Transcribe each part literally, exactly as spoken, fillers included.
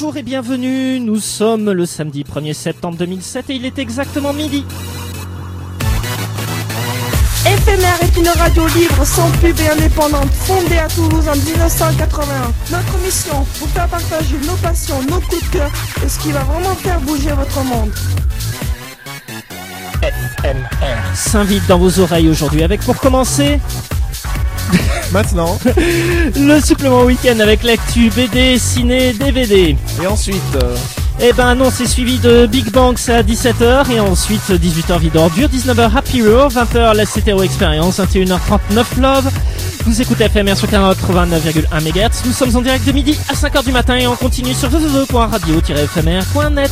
bonjour et bienvenue, nous sommes le samedi premier septembre deux mille sept et il est exactement midi. F M R est une radio libre, sans pub et indépendante, fondée à Toulouse en dix-neuf cent quatre-vingt-un. Notre mission, vous faire partager nos passions, nos coups de cœur et ce qui va vraiment faire bouger votre monde. F M R s'invite dans vos oreilles aujourd'hui avec, pour commencer... Maintenant, le supplément week-end avec l'actu B D, ciné, D V D. Et ensuite euh... Eh ben non, c'est suivi de Big Bang, c'est à dix-sept heures. Et ensuite dix-huit heures Vide Ordure, dix-neuf heures Happy Hour, vingt heures la C T O Experience, vingt et une heures trente-neuf Love. Vous écoutez F M R sur quatre-vingt-neuf virgule un mégahertz. Nous sommes en direct de midi à cinq heures du matin et on continue sur w w w point radio tiret f m r point net.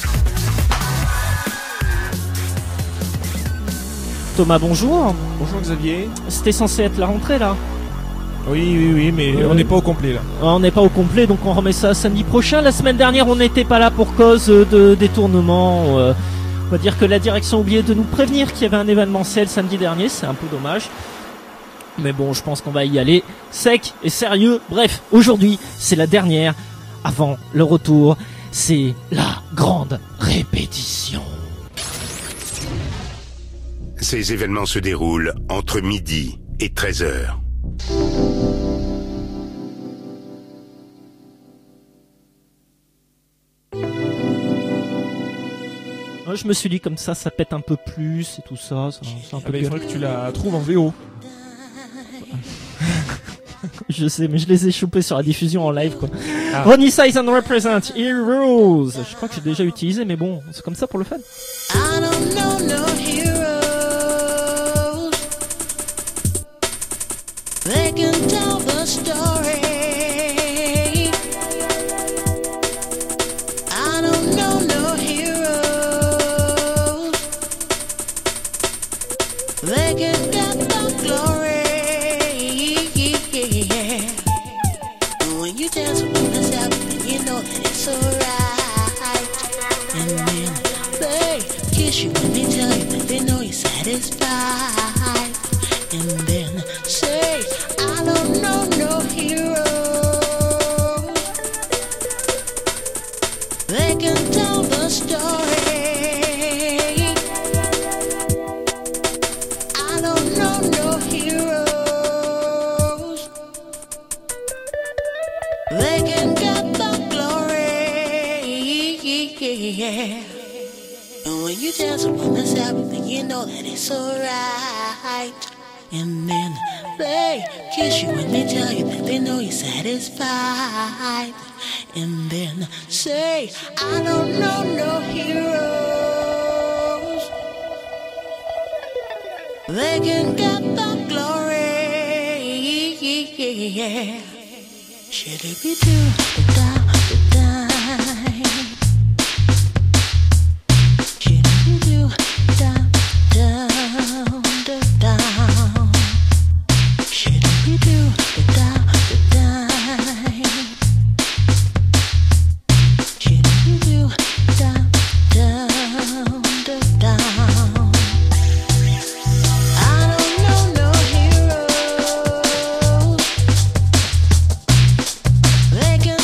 Thomas, bonjour. Bonjour Xavier. C'était censé être la rentrée là. Oui, oui, oui, mais euh, on n'est pas au complet là. On n'est pas au complet, donc on remet ça samedi prochain. La semaine dernière, on n'était pas là pour cause de détournement. Euh, on va dire que la direction a oublié de nous prévenir qu'il y avait un événementiel samedi dernier. C'est un peu dommage. Mais bon, je pense qu'on va y aller sec et sérieux. Bref, aujourd'hui, c'est la dernière avant le retour. C'est la grande répétition. Ces événements se déroulent entre midi et treize heures. Je me suis dit comme ça, ça pète un peu plus et tout ça. ça, c'est un ah peu bah, il faudrait que tu la trouves en V O. Je sais, mais je les ai chopés sur la diffusion en live, quoi. Ah. Ronnie Size and Represent Heroes. Je crois que j'ai déjà utilisé, mais bon, c'est comme ça pour le fun. I don't know no heroes. They can tell the story. I don't know no heroes. They can get the glory. When you dance with us out, you know that it's alright. And then they kiss you when they tell you that they know you're satisfied. And then say, I don't know no heroes. They can tell the story. I don't know no heroes. They can get the glory. And when you dance with us everything, you know that it's alright. And then they kiss you when they tell you that they know you're satisfied. And then say, I don't know no heroes. They can get the glory. Should it be do the down, the die? Should it be do down, down, the down? Should it be do the down, the die? Should it be do down, down, the down? I don't know no heroes. They can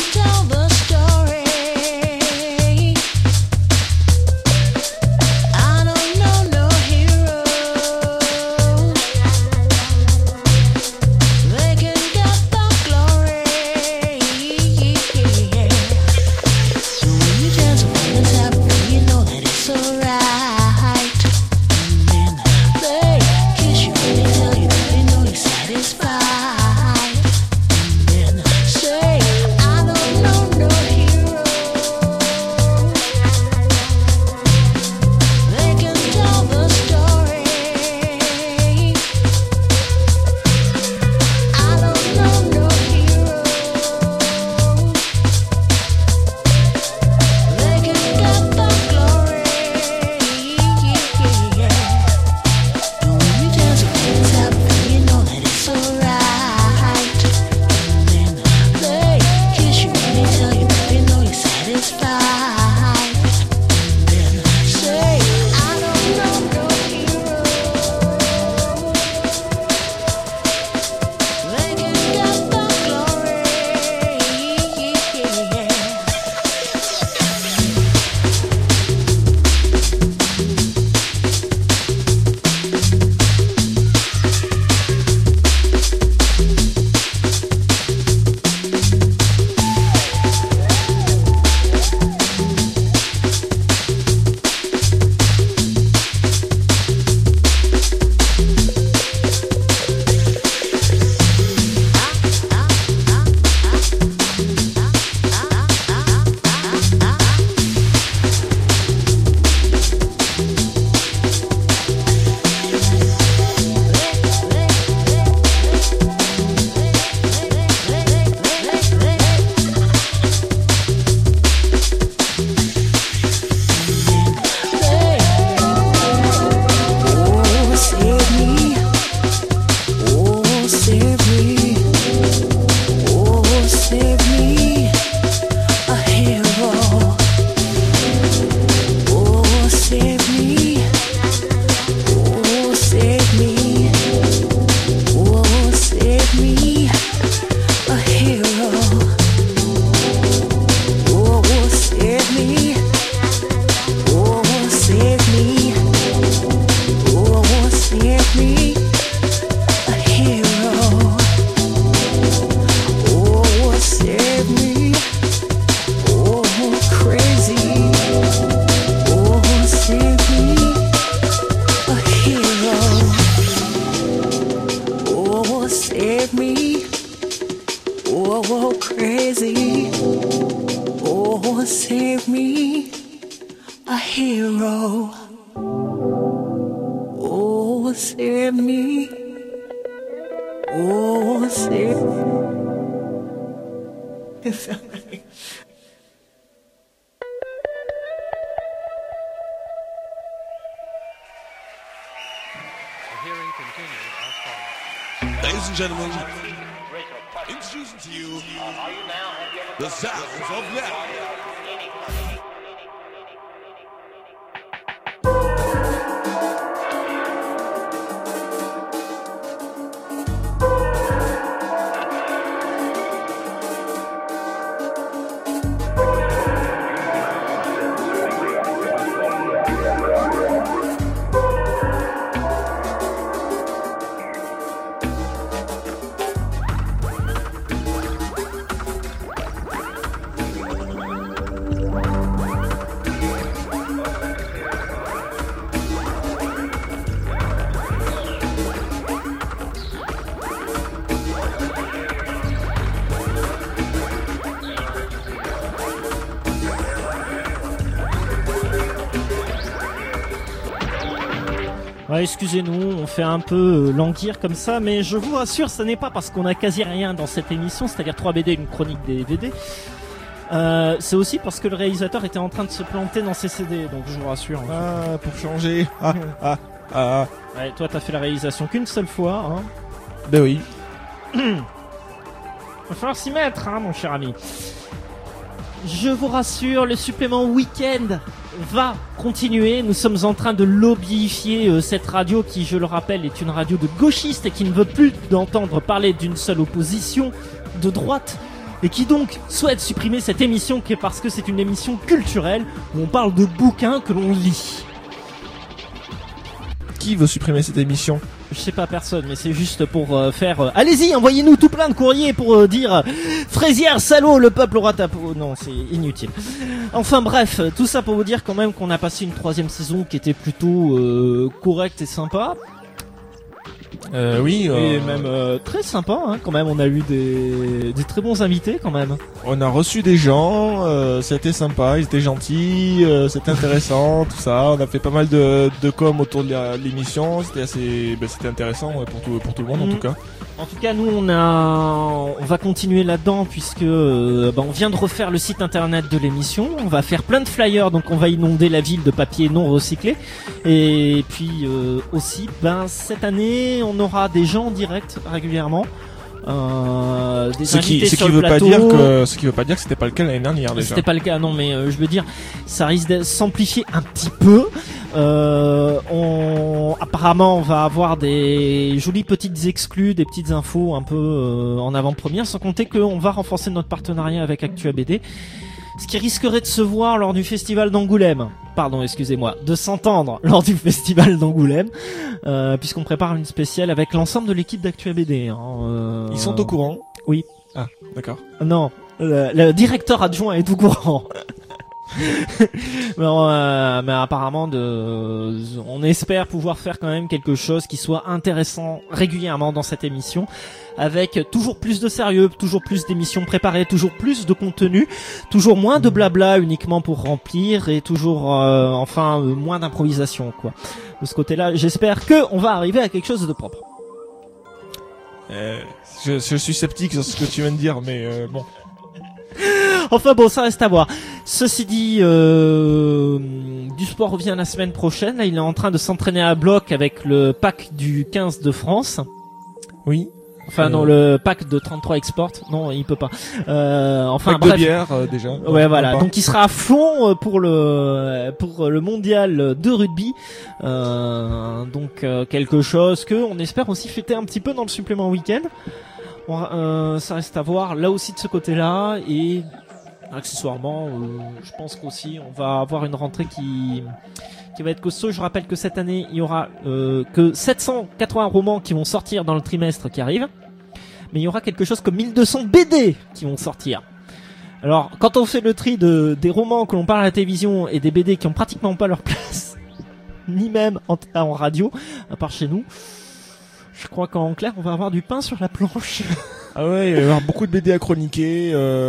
hero. Oh, send me. Oh, send me. Ladies and gentlemen, introducing to you the sounds of metal. Ouais, excusez-nous, on fait un peu languir comme ça, mais je vous rassure, ce n'est pas parce qu'on a quasi rien dans cette émission, c'est-à-dire trois B D, une chronique des V D. Euh, c'est aussi parce que le réalisateur était en train de se planter dans ses C D, donc je vous rassure. En fait. Ah, pour changer. Ah, ah, ah. Ouais, toi, t'as fait la réalisation qu'une seule fois, hein. Ben oui. Va falloir s'y mettre, hein, mon cher ami. Je vous rassure, le supplément week-end va continuer. Nous sommes en train de lobbyifier euh, cette radio qui, je le rappelle, est une radio de gauchistes et qui ne veut plus d'entendre parler d'une seule opposition de droite et qui donc souhaite supprimer cette émission qui est parce que c'est une émission culturelle où on parle de bouquins que l'on lit. Qui veut supprimer cette émission ? Je sais pas, personne, mais c'est juste pour euh, faire... Euh, allez-y, envoyez-nous tout plein de courriers pour euh, dire euh, « Fraisière, salaud, le peuple aura ta peau ». Non, c'est inutile. Enfin bref, tout ça pour vous dire quand même qu'on a passé une troisième saison qui était plutôt euh, correcte et sympa. Euh, oui. Euh... Et même euh, très sympa, hein, quand même. On a eu des, des très bons invités, quand même. On a reçu des gens, euh, c'était sympa, ils étaient gentils, euh, c'était intéressant, tout ça. On a fait pas mal de, de com autour de la- l'émission, c'était assez, ben, c'était intéressant ouais, pour tout, pour tout le monde en Mhm. tout cas. En tout cas, nous, on a, on va continuer là-dedans puisque euh, bah, on vient de refaire le site internet de l'émission. On va faire plein de flyers, donc on va inonder la ville de papier non recyclé. Et puis euh, aussi, ben cette année, on aura des gens en direct régulièrement. Euh, des Ce qui, invités ce sur qui le veut pas plateau. dire que, ce qui veut pas dire que c'était pas le cas l'année dernière déjà. C'était pas le cas, non, mais euh, je veux dire, ça risque de s'amplifier un petit peu. Euh, on, apparemment, on va avoir des jolies petites exclus, des petites infos un peu euh, en avant-première, sans compter qu'on va renforcer notre partenariat avec Actua B D. Ce qui risquerait de se voir lors du festival d'Angoulême. Pardon, excusez-moi, de s'entendre lors du festival d'Angoulême, euh, puisqu'on prépare une spéciale avec l'ensemble de l'équipe d'Actua B D. Hein, euh... Ils sont au courant. Oui. Ah, d'accord. Non, le, le directeur adjoint est au courant. mais, euh, mais apparemment, de, on espère pouvoir faire quand même quelque chose qui soit intéressant régulièrement dans cette émission, avec toujours plus de sérieux, toujours plus d'émissions préparées, toujours plus de contenu, toujours moins de blabla uniquement pour remplir et toujours, euh, enfin, euh, moins d'improvisation, quoi. De ce côté-là, j'espère que on va arriver à quelque chose de propre. Euh, je, je suis sceptique sur ce que tu viens de dire, mais euh, bon. Enfin bon, ça reste à voir. Ceci dit, euh, du sport revient la semaine prochaine. Là, il est en train de s'entraîner à bloc avec le pack du quinze de France. Oui. Enfin Euh, non, le pack de trente-trois Export. Non, il peut pas. Euh, enfin Pack de bref. bière euh, déjà. Ouais, voilà. Pas. Donc il sera à fond euh, pour le pour le mondial de rugby. Euh, donc euh, quelque chose que on espère aussi fêter un petit peu dans le supplément week-end. On, euh, ça reste à voir là aussi de ce côté-là et accessoirement, euh, je pense qu'aussi on va avoir une rentrée qui qui va être costaud. Je rappelle que cette année il y aura euh, que sept cent quatre-vingts romans qui vont sortir dans le trimestre qui arrive, mais il y aura quelque chose comme mille deux cents B D qui vont sortir. Alors, quand on fait le tri de des romans que l'on parle à la télévision et des B D qui ont pratiquement pas leur place, ni même en, en radio, à part chez nous, je crois qu'en clair, on va avoir du pain sur la planche. Ah ouais, il va y avoir beaucoup de B D à chroniquer. Euh,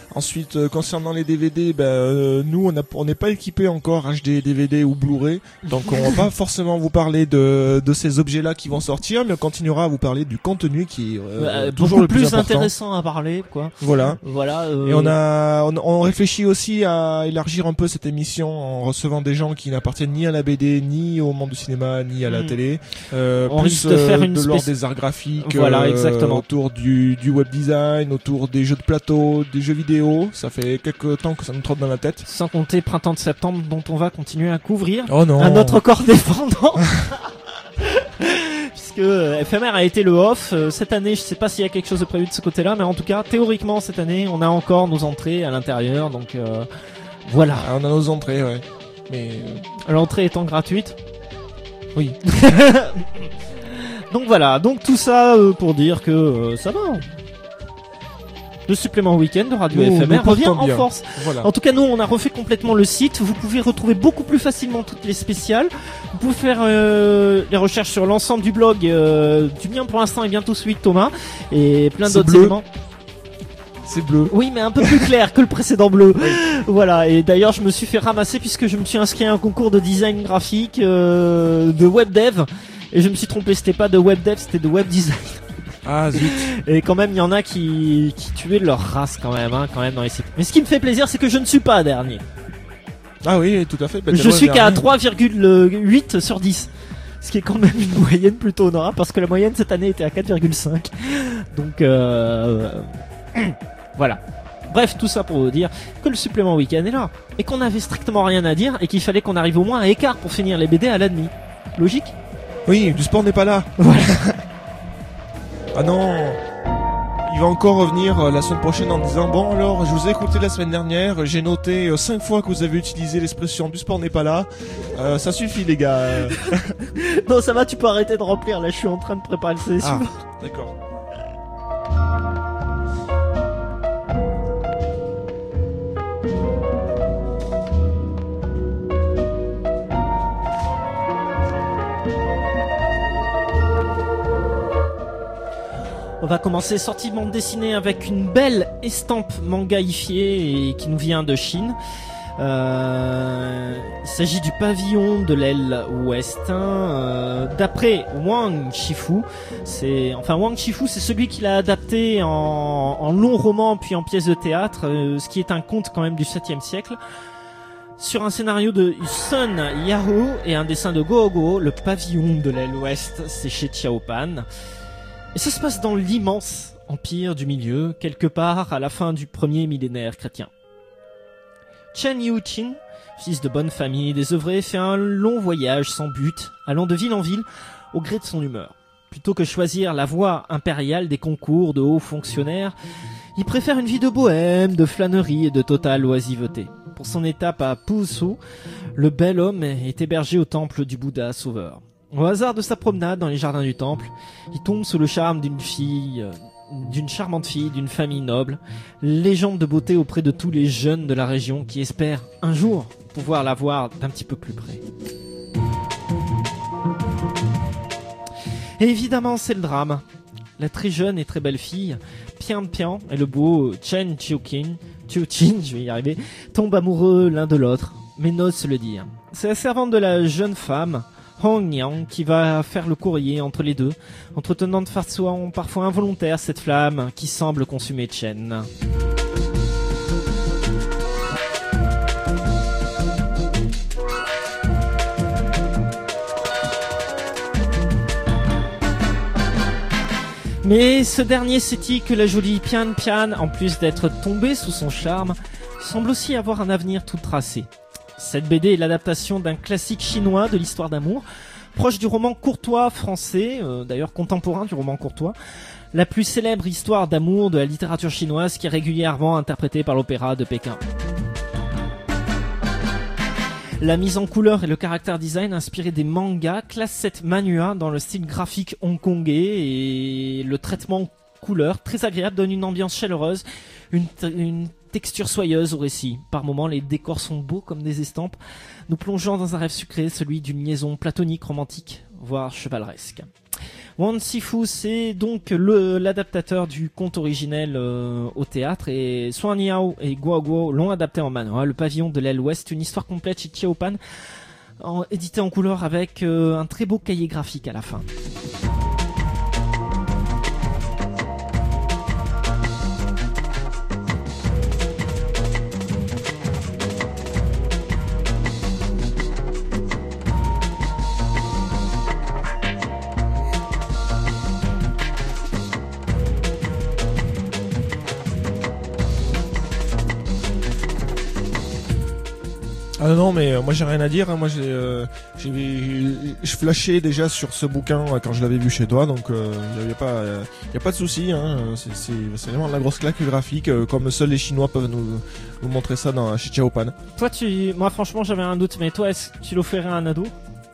Ensuite, euh, concernant les D V D, ben, euh, nous, on a- on n'est pas équipé encore H D, D V D ou Blu-ray, donc on va pas forcément vous parler de, de ces objets-là qui vont sortir, mais on continuera à vous parler du contenu qui est euh, Euh, toujours beaucoup le plus, plus important. intéressant à parler, quoi. Voilà. Voilà. euh, Et on a, on, on réfléchit aussi à élargir un peu cette émission en recevant des gens qui n'appartiennent ni à la B D, ni au monde du cinéma, ni à la Hmm. télé. Euh, On plus risque de faire une de l'ordre spéc- des arts graphiques. Voilà, euh, exactement. Autour du, du web design, autour des jeux de plateau, des jeux vidéo. Ça fait quelques temps que ça nous trotte dans la tête. Sans compter printemps de septembre, dont on va continuer à couvrir. Oh non. Un autre corps défendant. Puisque euh, F M R a été le off euh, cette année, je sais pas s'il y a quelque chose de prévu de ce côté-là, mais en tout cas, théoriquement cette année, on a encore nos entrées à l'intérieur, donc euh, voilà. Ah, on a nos entrées, ouais. Mais euh, L'entrée étant gratuite. oui. Donc voilà, donc tout ça euh, pour dire que euh, ça va. Le supplément week-end de Radio Nous, F M nous R revient portons en bien. force. Voilà. En tout cas, nous, on a refait complètement le site. Vous pouvez retrouver beaucoup plus facilement toutes les spéciales. Vous pouvez faire euh, les recherches sur l'ensemble du blog, euh, du mien pour l'instant et bientôt celui de Thomas, et plein C'est d'autres bleu. éléments. C'est bleu. Oui, mais un peu plus clair que le précédent bleu. Voilà, et d'ailleurs, je me suis fait ramasser puisque je me suis inscrit à un concours de design graphique, euh, de web dev, et je me suis trompé, c'était pas de web dev, c'était de web design. Ah zut. Et quand même, il y en a qui, qui tuaient leur race quand même, hein, quand même dans les sites. Mais ce qui me fait plaisir, c'est que je ne suis pas dernier. Ah oui, tout à fait. Bah, t'es Je loin suis qu'à dernier. trois virgule huit sur dix. Ce qui est quand même une moyenne plutôt honorable parce que la moyenne cette année était à quatre virgule cinq. Donc euh... voilà. Bref, tout ça pour vous dire que le supplément week-end est là. Et qu'on avait strictement rien à dire et qu'il fallait qu'on arrive au moins à écart pour finir les B D à la demi. Logique ? Oui, du sport n'est pas là. Voilà. Ah non. Il va encore revenir euh, la semaine prochaine en disant bon alors je vous ai écouté la semaine dernière, j'ai noté euh, cinq fois que vous avez utilisé l'expression du sport n'est pas là. Euh, ça suffit les gars. Euh, Non, ça va, tu peux arrêter de remplir. Là, je suis en train de préparer le C Ah, suivant. d'accord. On va commencer sortie de bande dessinée avec une belle estampe mangaïfiée et qui nous vient de Chine. Euh, il s'agit du pavillon de l'aile ouest, hein, euh, d'après Wang Shifu. C'est, enfin Wang Shifu, c'est celui qui l'a adapté en, en long roman puis en pièce de théâtre, euh, ce qui est un conte quand même du septième siècle. Sur un scénario de Sun Yahoo et un dessin de Gogo, le pavillon de l'aile ouest, c'est chez Xiaopan. Et ça se passe dans l'immense empire du milieu, quelque part à la fin du premier millénaire chrétien. Chen Yuqin, fils de bonne famille désœuvré, fait un long voyage sans but, allant de ville en ville au gré de son humeur. Plutôt que choisir la voie impériale des concours de hauts fonctionnaires, il préfère une vie de bohème, de flânerie et de totale oisiveté. Pour son étape à Pusu, le bel homme est hébergé au temple du Bouddha Sauveur. Au hasard de sa promenade dans les jardins du temple, il tombe sous le charme d'une fille, euh, d'une charmante fille, d'une famille noble, légende de beauté auprès de tous les jeunes de la région qui espèrent un jour pouvoir la voir d'un petit peu plus près. Et évidemment, c'est le drame. La très jeune et très belle fille, Pian Pian, et le beau Chen Chiuqin, Chiuqin, je vais y arriver, tombent amoureux l'un de l'autre, mais n'osent se le dire. C'est la servante de la jeune femme, Hong Yang, qui va faire le courrier entre les deux, entretenant de façon parfois involontaire cette flamme qui semble consumer Chen. Mais ce dernier sait que la jolie Pian Pian, en plus d'être tombée sous son charme, semble aussi avoir un avenir tout tracé. Cette B D est l'adaptation d'un classique chinois de l'histoire d'amour, proche du roman courtois français, euh, d'ailleurs contemporain du roman courtois, la plus célèbre histoire d'amour de la littérature chinoise qui est régulièrement interprétée par l'opéra de Pékin. La mise en couleur et le caractère design inspiré des mangas classent cette manhua dans le style graphique hongkongais et le traitement couleur très agréable donne une ambiance chaleureuse, une, une texture soyeuse au récit. Par moments, les décors sont beaux comme des estampes, nous plongeant dans un rêve sucré, celui d'une liaison platonique, romantique, voire chevaleresque. Wang Sifu, c'est donc le, l'adaptateur du conte originel euh, au théâtre, et Suan Yao et Guo Guo l'ont adapté en manhwa, Le Pavillon de l'aile ouest, une histoire complète chez Chiaopan, en, édité en couleur avec euh, un très beau cahier graphique à la fin. Ah non, mais euh, moi j'ai rien à dire, hein. Moi j'ai, euh, j'ai, je flashais déjà sur ce bouquin euh, quand je l'avais vu chez toi, donc il euh, y avait pas, euh, y a pas de souci, hein. C'est, c'est, c'est vraiment de la grosse claque graphique, euh, comme seuls les Chinois peuvent nous, nous montrer ça dans chez Chiaopan. Toi, tu, moi franchement j'avais un doute, mais toi, est-ce que tu l'offrirais à un ado?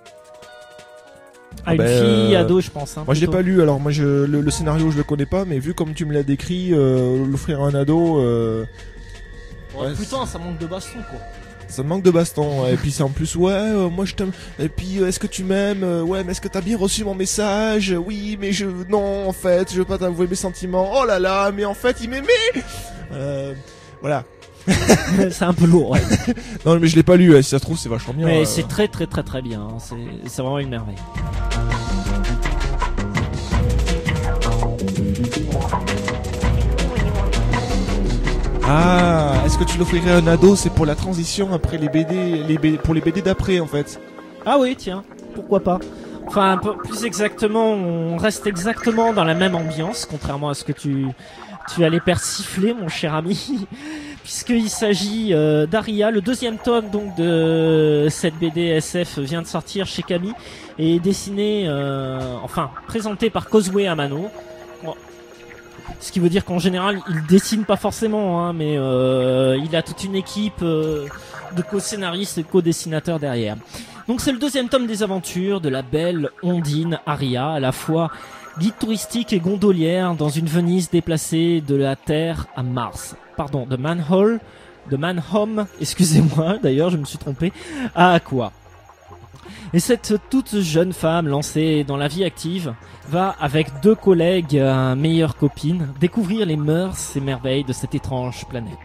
À Ah une ben, fille, euh, ado, je pense. Hein, moi je l'ai plutôt. pas lu, alors moi je, le, le scénario je le connais pas, mais vu comme tu me l'as décrit, euh, l'offrir à un ado, euh, Ouais, ouais, putain, ça manque de baston, quoi. ça me manque de baston. Et puis c'est en plus, ouais, euh, moi je t'aime. Et puis euh, est-ce que tu m'aimes? Euh, Ouais, mais est-ce que t'as bien reçu mon message? Oui, mais je, non, en fait, je veux pas t'avouer mes sentiments. Oh là là, mais en fait, il m'aimait. Euh, voilà. C'est un peu lourd, ouais. Non, mais je l'ai pas lu. Si ça se trouve, c'est vachement bien. Mais euh. c'est très très très très bien. Hein. C'est, c'est vraiment une merveille. Ah, est-ce que tu l'offrirais à un ado? C'est pour la transition après les B D, les B D, pour les B D d'après en fait. Ah oui, tiens, pourquoi pas. Enfin, un peu plus exactement, on reste exactement dans la même ambiance, contrairement à ce que tu tu allais persifler, mon cher ami, puisqu'il s'agit euh, d'Aria. Le deuxième tome donc de cette B D S F vient de sortir chez Kami et est dessiné, euh, enfin présenté par Kozue Amano. Bon. Ce qui veut dire qu'en général, il dessine pas forcément, hein, mais euh, il a toute une équipe euh, de co-scénaristes et de co-dessinateurs derrière. Donc c'est le deuxième tome des aventures de la belle Ondine Aria, à la fois guide touristique et gondolière dans une Venise déplacée de la Terre à Mars. Pardon, de Manhole, de Manhome, excusez-moi, d'ailleurs je me suis trompé, à Aqua. Et cette toute jeune femme lancée dans la vie active va, avec deux collègues, euh, meilleures copines, découvrir les mœurs et merveilles de cette étrange planète.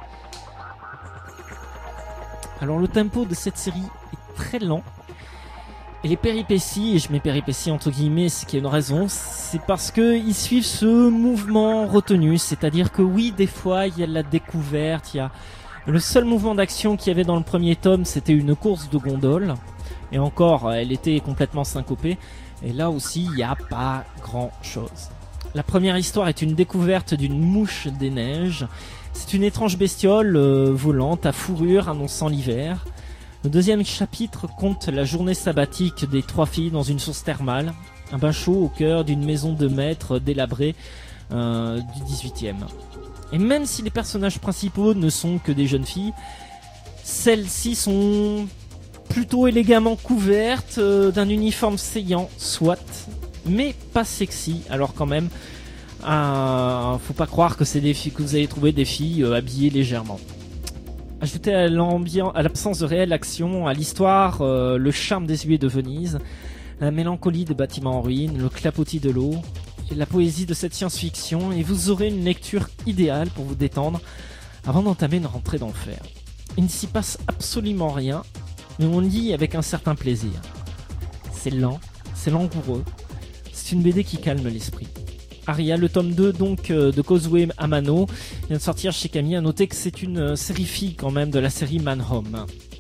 Alors le tempo de cette série est très lent, et les péripéties, et je mets péripéties entre guillemets, ce qui est une raison, c'est parce que ils suivent ce mouvement retenu, c'est-à-dire que oui, des fois il y a de la découverte, il y a le seul mouvement d'action qu'il y avait dans le premier tome, c'était une course de gondole. Et encore, elle était complètement syncopée. Et là aussi, il n'y a pas grand chose. La première histoire est une découverte d'une mouche des neiges. C'est une étrange bestiole euh, volante à fourrure annonçant l'hiver. Le deuxième chapitre compte la journée sabbatique des trois filles dans une source thermale. Un bain chaud au cœur d'une maison de maître délabrée euh, du dix-huitième. Et même si les personnages principaux ne sont que des jeunes filles, celles-ci sont plutôt élégamment couvertes euh, d'un uniforme saillant, soit, mais pas sexy. Alors quand même, euh, faut pas croire que c'est des filles que vous allez trouver des filles euh, habillées légèrement. Ajoutez à l'ambiance, à l'absence de réelle action, à l'histoire, euh, le charme des huées de Venise, la mélancolie des bâtiments en ruine, le clapotis de l'eau, et la poésie de cette science-fiction, et vous aurez une lecture idéale pour vous détendre avant d'entamer une rentrée d'enfer. Il ne s'y passe absolument rien, mais on lit avec un certain plaisir. C'est lent, c'est langoureux, c'est une B D qui calme l'esprit. Aria, le tome deux donc euh, de Kozue Amano, vient de sortir chez Kami. À noter que c'est une euh, série fille quand même de la série Manhome.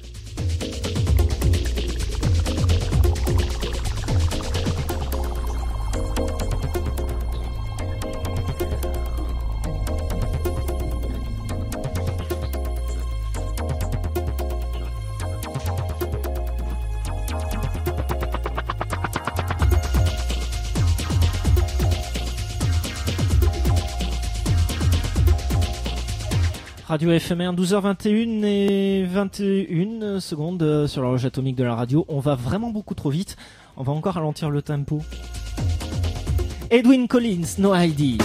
Radio F M R, douze heures vingt et une et vingt et une secondes sur l'horloge atomique de la radio. On va vraiment beaucoup trop vite. On va encore ralentir le tempo. Edwyn Collins, No I D.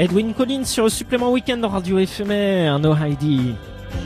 Edwyn Collins sur le supplément week-end de Radio Éphémère, No Heidi.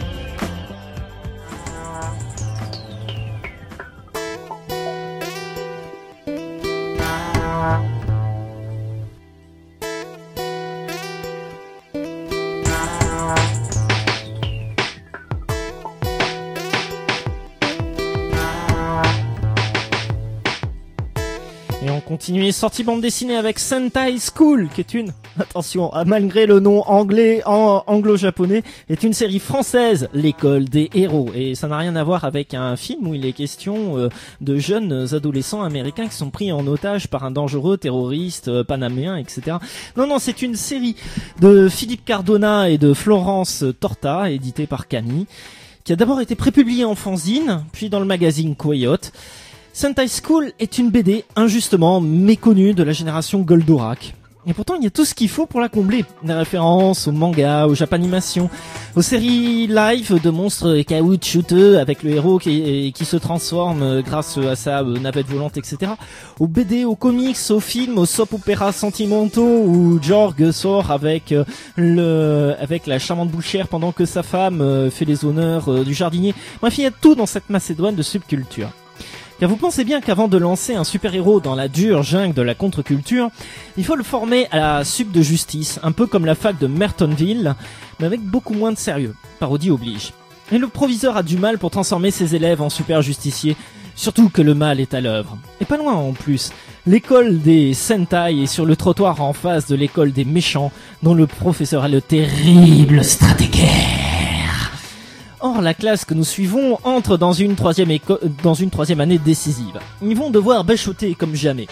Continuer, sortie bande dessinée avec Sentai School, qui est une, attention, malgré le nom anglais, en, anglo-japonais, est une série française, l'école des héros. Et ça n'a rien à voir avec un film où il est question euh, de jeunes adolescents américains qui sont pris en otage par un dangereux terroriste euh, panaméen, et cetera. Non, non, c'est une série de Philippe Cardona et de Florence Torta, éditée par Camille, qui a d'abord été prépubliée en fanzine, puis dans le magazine Coyote. Sentai School est une B D injustement méconnue de la génération Goldorak. Et pourtant, il y a tout ce qu'il faut pour la combler. Des références aux mangas, aux japanimations, aux séries live de monstres caoutchouteux avec le héros qui, qui se transforme grâce à sa navette volante, et cetera. Aux B D, aux comics, aux films, aux soap-opéras sentimentaux où Jorg sort avec le, avec la charmante bouchère pendant que sa femme fait les honneurs du jardinier. Bref, il y a tout dans cette Macédoine de subculture. Car vous pensez bien qu'avant de lancer un super-héros dans la dure jungle de la contre-culture, il faut le former à la sub de justice, un peu comme la fac de Mertonville, mais avec beaucoup moins de sérieux. Parodie oblige. Et le proviseur a du mal pour transformer ses élèves en super-justiciers, surtout que le mal est à l'œuvre. Et pas loin en plus. L'école des Sentai est sur le trottoir en face de l'école des méchants, dont le professeur a le terrible stratégaire. Or, la classe que nous suivons entre dans une troisième éco- dans une troisième année décisive. Ils vont devoir bachoter comme jamais.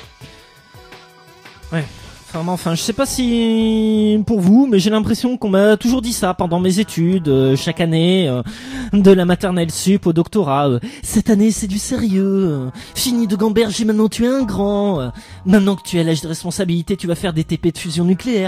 Ouais. Enfin, enfin, je sais pas si pour vous, mais j'ai l'impression qu'on m'a toujours dit ça pendant mes études, euh, chaque année, euh, de la maternelle sup au doctorat. Euh, cette année, c'est du sérieux. Euh, fini de gamberger, maintenant tu es un grand. Euh, maintenant que tu es à l'âge de responsabilité, tu vas faire des T P de fusion nucléaire.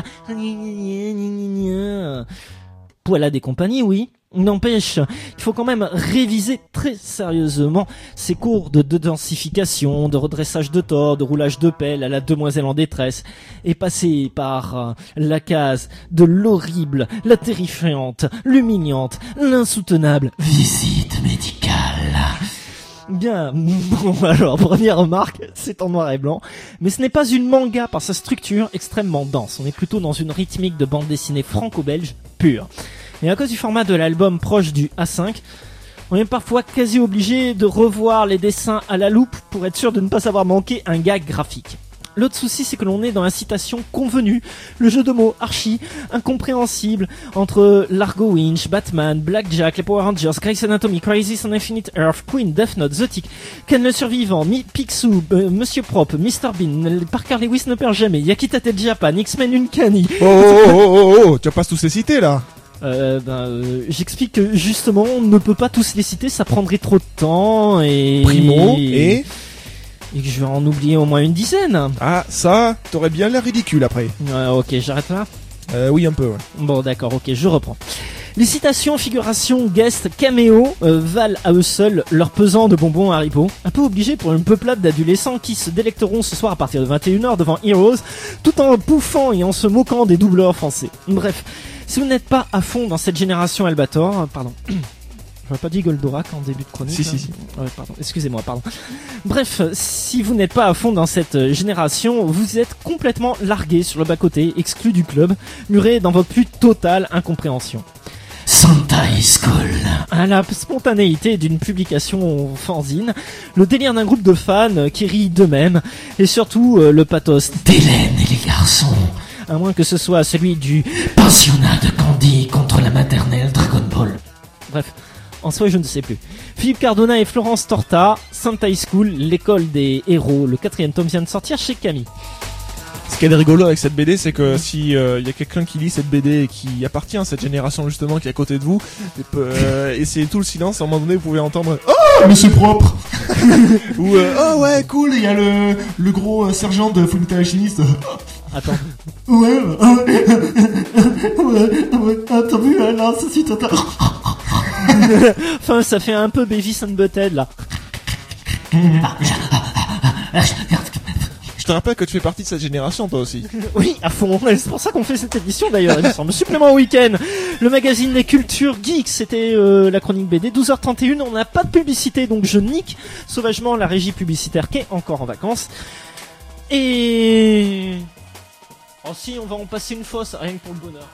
Voilà des compagnies, oui. N'empêche, il faut quand même réviser très sérieusement ces cours de, de densification, de redressage de tort, de roulage de pelle à la demoiselle en détresse, et passer par euh, la case de l'horrible, la terrifiante, l'humiliante, l'insoutenable visite médicale. Bien, bon alors, première remarque, c'est en noir et blanc, mais ce n'est pas une manga par sa structure extrêmement dense, on est plutôt dans une rythmique de bande dessinée franco-belge pure. Et à cause du format de l'album proche du A cinq, on est parfois quasi obligé de revoir les dessins à la loupe pour être sûr de ne pas avoir manqué un gag graphique. L'autre souci, c'est que l'on est dans la citation convenue, le jeu de mots archi incompréhensible entre Largo Winch, Batman, Blackjack, les Power Rangers, Grey's Anatomy, Crisis on Infinite Earth, Queen, Death Note, The Tick, Ken le Survivant, Mi- Picsou, euh, Monsieur Propre, mister Bean, Parker Lewis ne perd jamais, Yakita Ted Japan, X-Men Uncanny. Oh, oh, oh, oh, oh, oh, tu vas pas tous les citer là. Euh, ben, euh, j'explique que justement on ne peut pas tous les citer, ça prendrait trop de temps et... Primo et... Et que je vais en oublier au moins une dizaine. Ah, ça, t'aurais bien l'air ridicule après. Ouais, ok, j'arrête là. Euh, oui, un peu, ouais. Bon, d'accord, ok, je reprends. Les citations, figurations, guests, caméos euh, valent à eux seuls leur pesant de bonbons Haribo. Un peu obligé pour une peuplade d'adolescents qui se délecteront ce soir à partir de vingt et une heures devant Heroes, tout en pouffant et en se moquant des doubleurs français. Bref, si vous n'êtes pas à fond dans cette génération Albator, euh, pardon... J'aurais pas dit Goldorak en début de chronique. Si, hein. si, si. Ouais, pardon. Excusez-moi, pardon. Bref, si vous n'êtes pas à fond dans cette génération, vous êtes complètement largué sur le bas-côté, exclu du club, muré dans votre plus totale incompréhension. Sentai School. À la spontanéité d'une publication fanzine, le délire d'un groupe de fans qui rient d'eux-mêmes, et surtout euh, le pathos d'Hélène et les garçons. À moins que ce soit celui du pensionnat de Candy contre la maternelle Dragon Ball. Bref. En soi, je ne sais plus. Philippe Cardona et Florence Torta, Sentai School, l'école des héros. Le quatrième tome vient de sortir chez Camille. Ce qui est rigolo avec cette B D, c'est que si il euh, y a quelqu'un qui lit cette B D et qui appartient à cette génération justement qui est à côté de vous, et, euh, et c'est tout le silence, à un moment donné vous pouvez entendre oh mais c'est propre ou euh, oh ouais cool, il y a le le gros euh, sergent de Fullmetal Alchemist. Attends. Ouais, ouais, ouais, ouais, ah, t'as vu là, ça c'est total. Enfin, ça fait un peu Beavis and Butthead là. te rappelle que tu fais partie de cette génération, toi aussi. Oui, à fond. C'est pour ça qu'on fait cette édition d'ailleurs. Il me semble. Supplément week-end. Le magazine Les Cultures Geeks. C'était euh, la chronique B D. douze heures trente et une. On n'a pas de publicité, donc je nique sauvagement la régie publicitaire qui est encore en vacances. Et... Oh si, on va en passer une fois, ça, rien que pour le bonheur.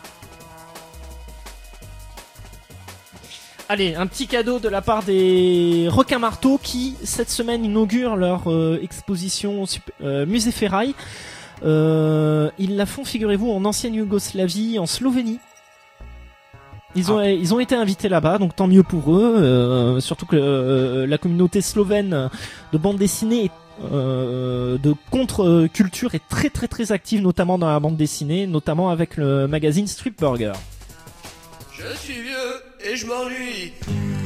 Allez, un petit cadeau de la part des Requins Marteaux qui, cette semaine, inaugurent leur euh, exposition euh, Musée Ferraille. Euh, ils la font, figurez-vous, en ancienne Yougoslavie, en Slovénie. Ils ont, ah. ils ont été invités là-bas, donc tant mieux pour eux. Euh, surtout que euh, la communauté slovène de bande dessinée est Euh, de contre-culture est très très très active, notamment dans la bande dessinée, notamment avec le magazine Strip Burger. Je suis vieux et je m'ennuie.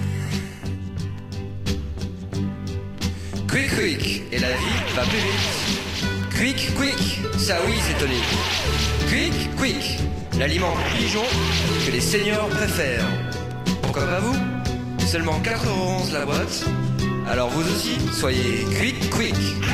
Quick quick, et la vie va plus vite. Quick quick, ça oui c'est tonique. Quick quick, l'aliment pigeon que les seniors préfèrent. Pourquoi pas vous? Seulement quatre euros onze la boîte. Alors vous aussi, soyez quick quick.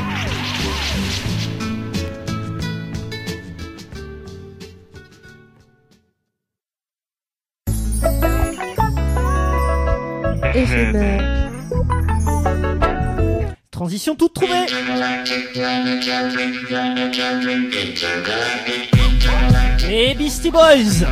Éphémère. Transition toute trouvée. Les Beastie Boys.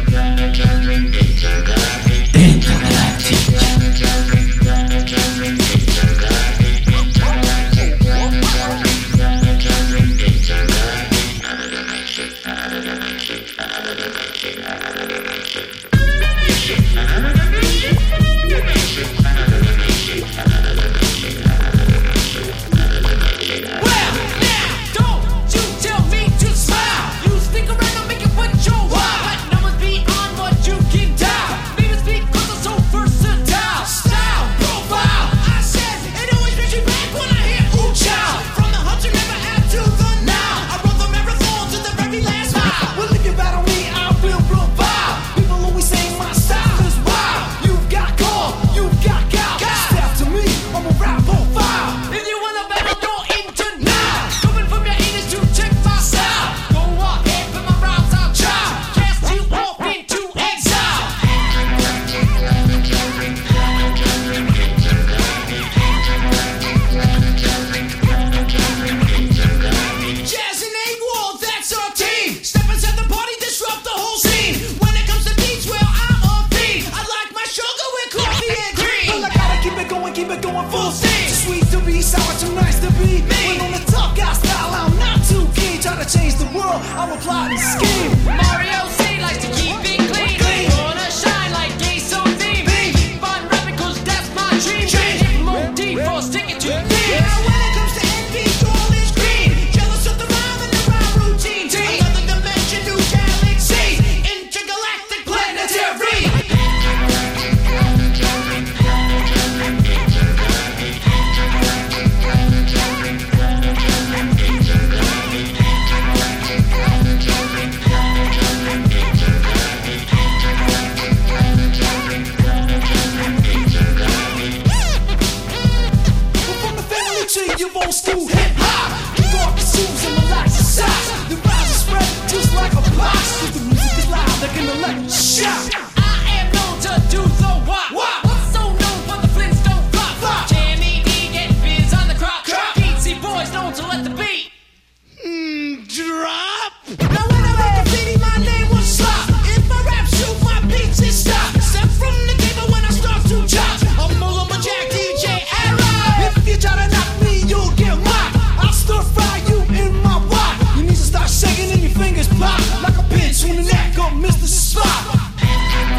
Shaking in your fingers, pop like a pinch on the neck of Mister Spot.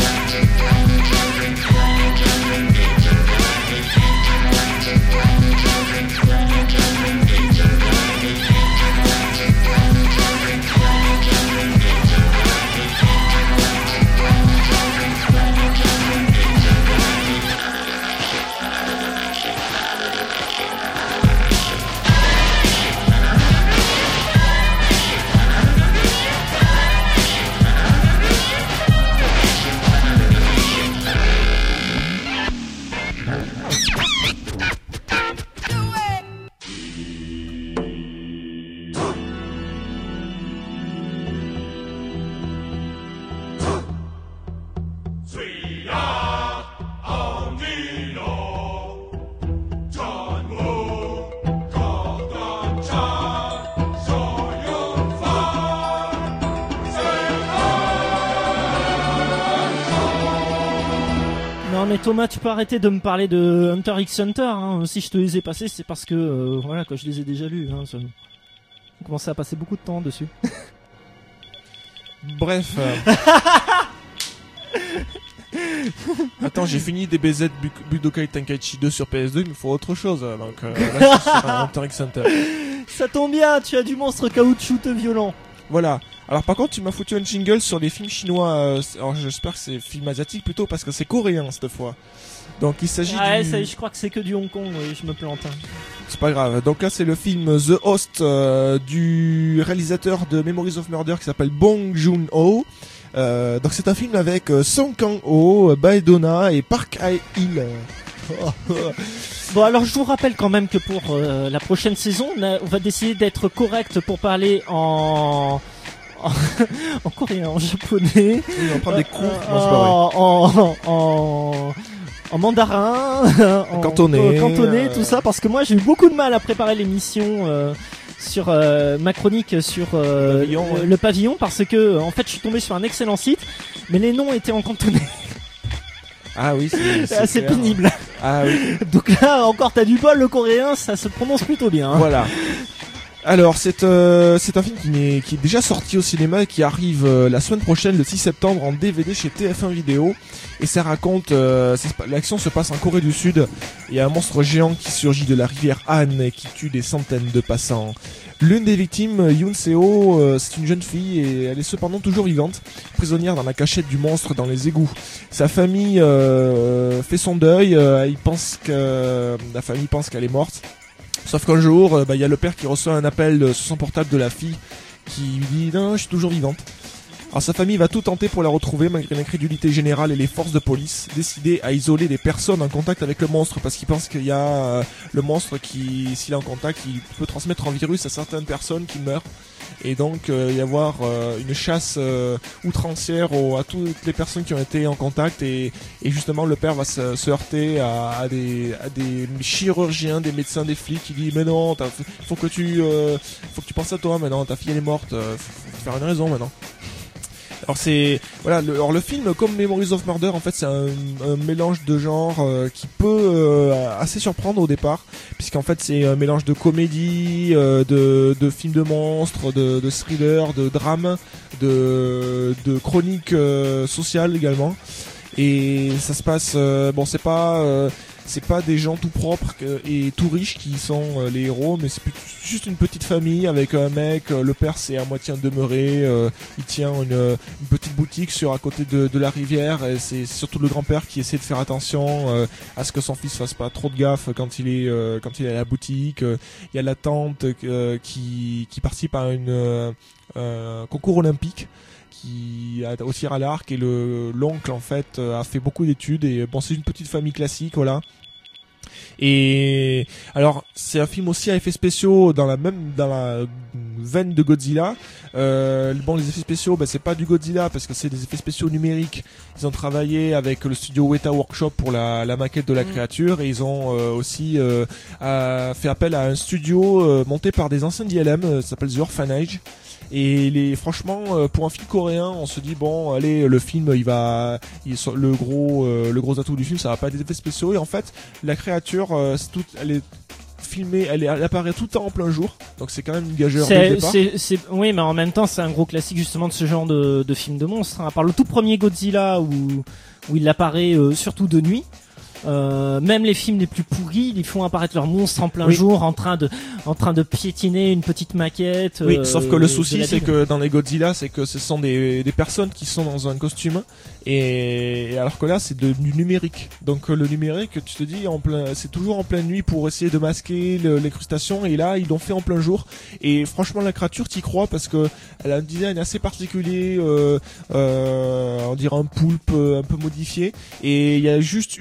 Non mais Thomas, tu peux arrêter de me parler de Hunter x Hunter. Hein. Si je te les ai passés, c'est parce que euh, voilà, quoi, je les ai déjà lus. Hein, ça... J'ai commencé à passer beaucoup de temps dessus. Bref. Euh... Attends, j'ai fini D B Z Budokai Tenkaichi deux sur P S deux, il me faut autre chose. Donc euh, là, c'est sur un Hunter x Hunter. Ça tombe bien, tu as du monstre caoutchouc violent. Voilà. Alors par contre, tu m'as foutu un jingle sur les films chinois. Euh, alors j'espère que c'est film asiatique plutôt parce que c'est coréen cette fois. Donc il s'agit ah, du... ça, je crois que c'est que du Hong Kong, oui, je me plante. C'est pas grave. Donc là, c'est le film The Host euh, du réalisateur de Memories of Murder qui s'appelle Bong Joon-ho. Euh, donc c'est un film avec euh, Song Kang-ho, Bae-dona et Park Hae-il. Bon, alors je vous rappelle quand même que pour euh, la prochaine saison, on, a, on va décider d'être correct pour parler en... en, en coréen, en japonais. Oui, on prend des cours. Euh, non, c'est pas vrai. En... en... en mandarin, en cantonais, cantonais euh... tout ça, parce que moi j'ai eu beaucoup de mal à préparer l'émission euh, sur euh, ma chronique sur euh, le, pavillon, le, ouais. le pavillon, parce que en fait je suis tombé sur un excellent site, mais les noms étaient en cantonais. Ah oui, c'est, c'est assez clair. pénible. Ah oui. Donc là encore t'as du bol, le coréen ça se prononce plutôt bien. Hein. Voilà. Alors c'est euh, c'est un film qui est, qui est déjà sorti au cinéma et qui arrive euh, la semaine prochaine, le six septembre, en D V D chez T F un Vidéo. Et ça raconte, euh, ça, l'action se passe en Corée du Sud. Il y a un monstre géant qui surgit de la rivière Han et qui tue des centaines de passants. L'une des victimes, Yoon Seo, euh, c'est une jeune fille et elle est cependant toujours vivante, prisonnière dans la cachette du monstre dans les égouts. Sa famille euh, fait son deuil, euh, il pense que la famille pense qu'elle est morte. Sauf qu'un jour, il euh, bah, y a le père qui reçoit un appel euh, sur son portable de la fille qui lui dit « Non, je suis toujours vivante ». Alors sa famille va tout tenter pour la retrouver malgré l'incrédulité générale et les forces de police, décidées à isoler des personnes en contact avec le monstre parce qu'ils pensent qu'il y a euh, le monstre qui, s'il est en contact, il peut transmettre un virus à certaines personnes qui meurent. Et donc euh, il y avoir euh, une chasse euh, outrancière au, à toutes les personnes qui ont été en contact et, et justement le père va se, se heurter à, à, des, à des chirurgiens, des médecins, des flics qui disent mais non, il faut que tu euh, faut que tu penses à toi maintenant, ta fille elle est morte, euh, faut, faut faire une raison maintenant. Alors c'est voilà le, alors le film comme Memories of Murder en fait c'est un, un mélange de genres euh, qui peut euh, assez surprendre au départ puisqu'en fait c'est un mélange de comédie, euh, de de films de monstres, de, de thriller, de drame, de de chronique euh, sociale également et ça se passe euh, bon c'est pas euh, c'est pas des gens tout propres et tout riches qui sont euh, les héros, mais c'est juste une petite famille avec un mec, euh, le père c'est à moitié un demeuré, euh, il tient une, une petite boutique sur à côté de, de la rivière, et c'est surtout le grand-père qui essaie de faire attention euh, à ce que son fils fasse pas trop de gaffe quand il est euh, quand il est à la boutique. Il euh, y a la tante euh, qui, qui participe à une euh, euh, concours olympique, qui a aussi à l'arc, et le l'oncle en fait a fait beaucoup d'études et bon c'est une petite famille classique voilà. Et alors c'est un film aussi à effets spéciaux dans la même dans la veine de Godzilla. Euh, bon les effets spéciaux bah, c'est pas du Godzilla parce que c'est des effets spéciaux numériques. Ils ont travaillé avec le studio Weta Workshop pour la, la maquette de la créature et ils ont euh, aussi euh, a fait appel à un studio euh, monté par des anciens d'I L M, euh, ça s'appelle The Orphanage. Et les, franchement, euh, pour un film coréen, on se dit bon, allez, le film, il va, il, le gros, euh, le gros atout du film, ça va pas être des effets spéciaux. Et en fait, la créature, euh, c'est tout, elle est filmée, elle, est, elle apparaît tout le temps en plein jour, donc c'est quand même une gageure dès le départ. C'est, c'est, oui, mais en même temps, c'est un gros classique justement de ce genre de, de film de monstres. Hein. À part le tout premier Godzilla où, où il apparaît euh, surtout de nuit. Euh, même les films les plus pourris, ils font apparaître leurs monstres en plein oui. jour, en train de, en train de piétiner une petite maquette. Oui, euh, sauf que le souci, c'est ville. que dans les Godzilla, c'est que ce sont des, des personnes qui sont dans un costume, et, et alors que là, c'est de, du numérique. Donc le numérique, tu te dis, en plein, c'est toujours en pleine nuit pour essayer de masquer le, les crustations, et là, ils l'ont fait en plein jour. Et franchement, la créature, t'y crois parce que elle a un design assez particulier, euh, euh, on dirait un poulpe un peu modifié. Et il y a juste une scène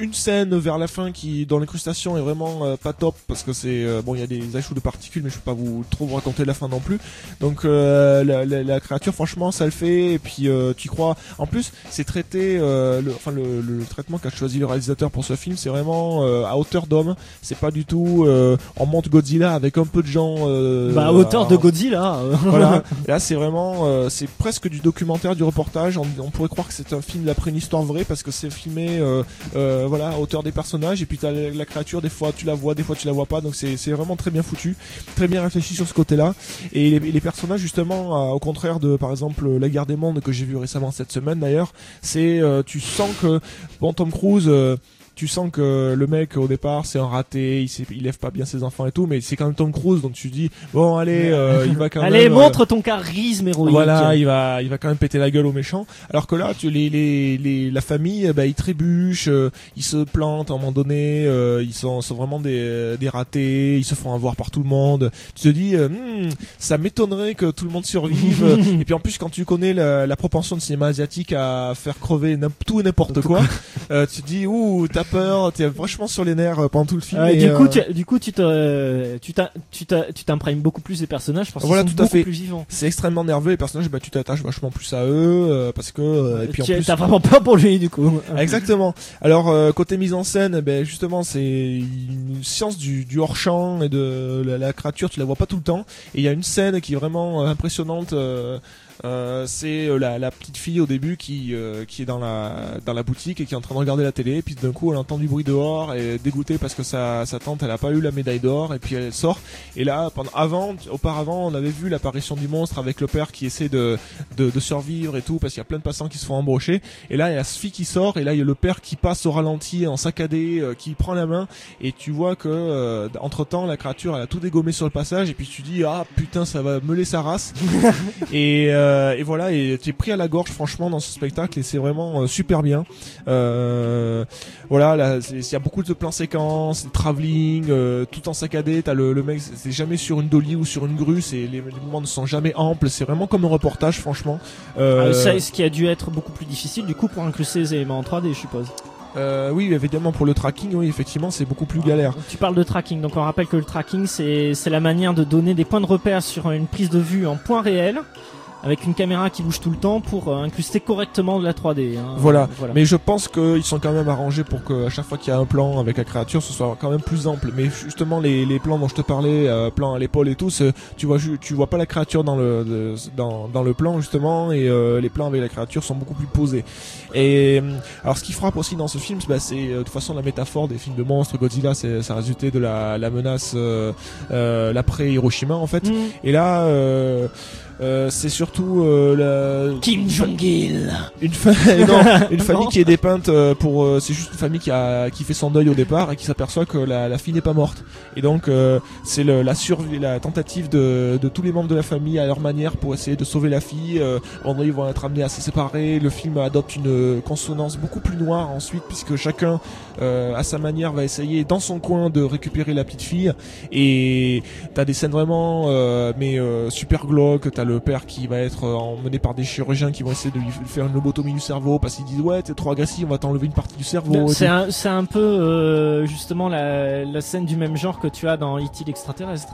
scène vers la fin qui, dont l'incrustation est vraiment euh, pas top parce que c'est euh, bon, il y a des ajouts de particules, mais je peux pas vous trop vous raconter la fin non plus. Donc euh, la, la, la créature, franchement, ça le fait. Et puis euh, tu crois. En plus, c'est traité. Euh, le, enfin, le, le traitement qu'a choisi le réalisateur pour ce film, c'est vraiment euh, à hauteur d'homme. C'est pas du tout. Euh, on monte Godzilla avec un peu de gens. Euh, bah à hauteur à, de Godzilla. Voilà. Là, c'est vraiment. Euh, c'est presque du documentaire, du reportage. On, on pourrait croire que c'est un film d'après une histoire vraie parce que c'est filmé. Euh, euh, voilà, à hauteur des personnages. Et puis t'as la, la créature. Des fois, tu la vois. Des fois, tu la vois pas. Donc c'est c'est vraiment très bien foutu, très bien réfléchi sur ce côté-là. Et les, les personnages, justement, euh, au contraire de, par exemple, La Guerre des Mondes que j'ai vu récemment cette semaine d'ailleurs, c'est euh, tu sens que bon, Tom Cruise. Euh, Tu sens que le mec au départ c'est un raté, il, sait, il lève pas bien ses enfants et tout, mais c'est quand même Tom Cruise, donc tu dis bon allez, euh, il va quand allez, même. Allez, montre euh, ton charisme héroïque. Voilà, il va, il va quand même péter la gueule aux méchants. Alors que là, tu les, les, les la famille, bah ils trébuchent, euh, ils se plantent à un moment donné, euh, ils sont, sont vraiment des, des ratés, ils se font avoir par tout le monde. Tu te dis, euh, hmm, ça m'étonnerait que tout le monde survive. Et puis en plus, quand tu connais la, la propension de cinéma asiatique à faire crever tout et n'importe quoi, euh, tu te dis ouh, t'as peur, t'es vachement sur les nerfs pendant tout le film. Euh, et du euh... coup, tu, du coup, tu te, tu t'as, tu t'as, tu t'imprègnes beaucoup plus des personnages parce qu'ils voilà, sont tout beaucoup à fait. plus vivants. C'est extrêmement nerveux les personnages, bah tu t'attaches vachement plus à eux euh, parce que euh, et puis tu, en plus t'as vraiment peur pour lui du coup. Exactement. Alors euh, côté mise en scène, ben justement c'est une science du, du hors champ et de la, la créature, tu la vois pas tout le temps. Et il y a une scène qui est vraiment euh, impressionnante. Euh, Euh, c'est euh, la, la petite fille au début qui euh, qui est dans la dans la boutique et qui est en train de regarder la télé, et puis d'un coup elle entend du bruit dehors et est dégoûtée parce que sa sa tante elle a pas eu la médaille d'or, et puis elle sort, et là pendant avant auparavant on avait vu l'apparition du monstre avec le père qui essaie de de, de survivre et tout parce qu'il y a plein de passants qui se font embrocher, et là il y a cette fille qui sort, et là il y a le père qui passe au ralenti en saccadé, euh, qui prend la main, et tu vois que euh, entre temps la créature elle a tout dégommé sur le passage, et puis tu dis ah putain ça va meuler sa race. et euh, et voilà, et t'es pris à la gorge franchement dans ce spectacle, et c'est vraiment euh, super bien. Euh, voilà, là il y a beaucoup de plans séquences, de travelling, euh, tout en saccadé. T'as le, le mec, c'est jamais sur une dolly ou sur une grue, c'est les, les mouvements ne sont jamais amples. C'est vraiment comme un reportage, franchement. Euh, euh, ça, ce qui a dû être beaucoup plus difficile du coup pour incruster les éléments en trois D, je suppose. Euh, oui, évidemment, pour le tracking, oui, effectivement, c'est beaucoup plus galère. Tu parles de tracking, donc on rappelle que le tracking, c'est c'est la manière de donner des points de repère sur une prise de vue en point réel, avec une caméra qui bouge tout le temps pour euh, incruster correctement de la trois D. Hein. Voilà. voilà. Mais je pense qu'ils sont quand même arrangés pour que à chaque fois qu'il y a un plan avec la créature, ce soit quand même plus ample. Mais justement, les, les plans dont je te parlais, euh, plan à l'épaule et tout, tu vois, tu vois pas la créature dans le de, dans dans le plan justement, et euh, les plans avec la créature sont beaucoup plus posés. Et alors, ce qui frappe aussi dans ce film, bah, c'est euh, de toute façon la métaphore des films de monstres. Godzilla, c'est ça résultait de la la menace euh, euh, l'après Hiroshima en fait. Mmh. Et là. Euh, Euh, c'est surtout euh, la Kim Jong-il, une, fa... non, une famille qui est dépeinte euh, pour euh, c'est juste une famille qui a qui fait son deuil au départ et qui s'aperçoit que la, la fille n'est pas morte, et donc euh, c'est le, la survie la tentative de, de tous les membres de la famille à leur manière pour essayer de sauver la fille. Euh, en ils vont être amenés à se séparer. Le film adopte une consonance beaucoup plus noire ensuite, puisque chacun euh, à sa manière va essayer dans son coin de récupérer la petite fille, et t'as des scènes vraiment euh, mais euh, super glauques. T'as le père qui va être emmené par des chirurgiens qui vont essayer de lui faire une lobotomie du cerveau parce qu'ils disent ouais t'es trop agressif, on va t'enlever une partie du cerveau. C'est un, c'est un peu euh, justement la, la scène du même genre que tu as dans E T l'extraterrestre.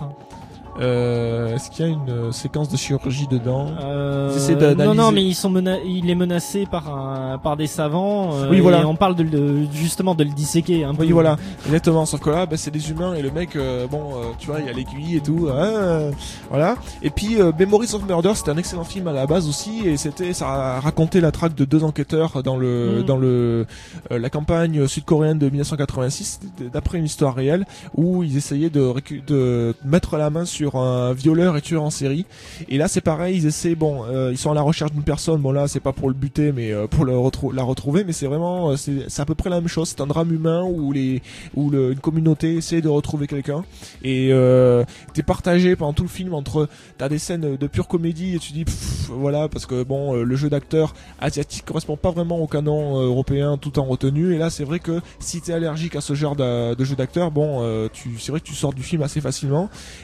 Euh, est-ce qu'il y a une euh, séquence de chirurgie dedans? euh, Non, non, mais ils sont mena- il est menacé par un, par des savants. Euh, oui, voilà. Et on parle de, de justement de le disséquer un peu. Oui, voilà, exactement. Sauf que là, bah, c'est des humains, et le mec, euh, bon, euh, tu vois, il y a l'aiguille et tout. Euh, voilà. Et puis, euh, Memories of Murder, c'était un excellent film à la base aussi, et c'était, ça racontait la traque de deux enquêteurs dans le, mmh. dans le, euh, la campagne sud-coréenne de dix-neuf cent quatre-vingt-six, d'après une histoire réelle, où ils essayaient de, récu- de mettre la main sur un violeur et tueur en série. Et là c'est pareil, ils essaient, bon euh, ils sont à la recherche d'une personne, bon là c'est pas pour le buter mais euh, pour le retrou- la retrouver, mais c'est vraiment euh, c'est, c'est à peu près la même chose. C'est un drame humain où les où le, une communauté essaie de retrouver quelqu'un, et euh, t'es partagé pendant tout le film entre, t'as des scènes de pure comédie et tu dis pff, voilà, parce que bon euh, le jeu d'acteur asiatique correspond pas vraiment au canon euh, européen tout en retenue, et là c'est vrai que si t'es allergique à ce genre de, de jeu d'acteur, bon euh, tu c'est vrai que tu sors du film assez facilement. Et alors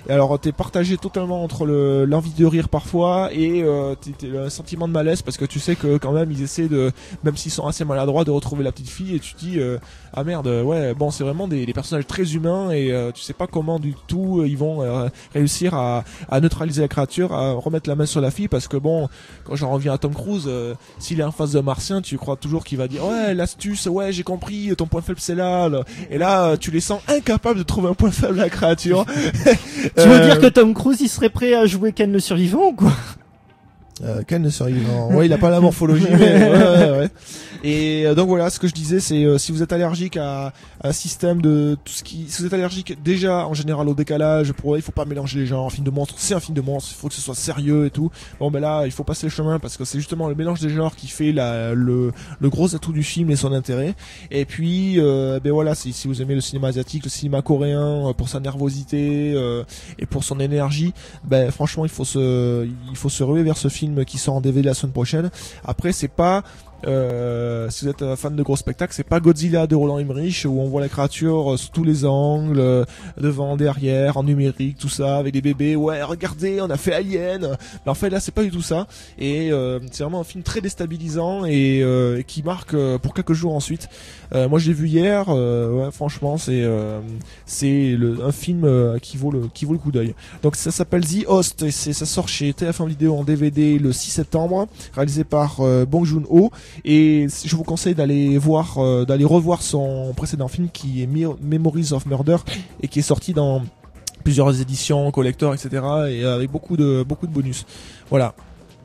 t'es partagé totalement entre le, l'envie de rire parfois et euh, t'es, t'es un sentiment de malaise parce que tu sais que quand même ils essaient de, même s'ils sont assez maladroits, de retrouver la petite fille et tu te dis euh, ah merde, ouais, bon c'est vraiment des, des personnages très humains et euh, tu sais pas comment du tout euh, ils vont euh, réussir à, à neutraliser la créature, à remettre la main sur la fille parce que bon, quand j'en reviens à Tom Cruise, euh, s'il est en face de Martien, tu crois toujours qu'il va dire ouais l'astuce, ouais j'ai compris, ton point faible c'est là, là. Et là tu les sens incapables de trouver un point faible à la créature. Tu veux euh... dire que Tom Cruise il serait prêt à jouer Ken le survivant ou quoi? Euh, Ken le survivant. Ouais, il a pas la morphologie, mais ouais, ouais, ouais. Et euh, donc voilà, ce que je disais, c'est euh, si vous êtes allergique à, à un système de tout ce qui, si vous êtes allergique déjà en général au décalage, pour il faut pas mélanger les genres. Un film de monstre, c'est un film de monstre, il faut que ce soit sérieux et tout. Bon ben là, il faut passer le chemin parce que c'est justement le mélange des genres qui fait la, le, le gros atout du film et son intérêt. Et puis, euh, ben voilà, si, si vous aimez le cinéma asiatique, le cinéma coréen euh, pour sa nervosité euh, et pour son énergie, ben franchement, il faut se, il faut se ruer vers ce film qui sort en D V D la semaine prochaine. Après, c'est pas Euh, si vous êtes un fan de gros spectacles, c'est pas Godzilla de Roland Emmerich où on voit la créature euh, sous tous les angles, euh, devant, derrière, en numérique, tout ça, avec des bébés. Ouais, regardez, on a fait Alien. Mais en fait, là, c'est pas du tout ça. Et euh, c'est vraiment un film très déstabilisant et euh, qui marque euh, pour quelques jours ensuite. Euh, moi, je l'ai vu hier. Euh, ouais, franchement, c'est euh, c'est le, un film euh, qui vaut le qui vaut le coup d'œil. Donc, ça s'appelle The Host et c'est ça sort chez T F un Vidéo en D V D le six septembre, réalisé par euh, Bong Joon-ho. Et je vous conseille d'aller voir, euh, d'aller revoir son précédent film qui est Memories of Murder et qui est sorti dans plusieurs éditions, collector, et cetera. Et avec beaucoup de beaucoup de bonus. Voilà.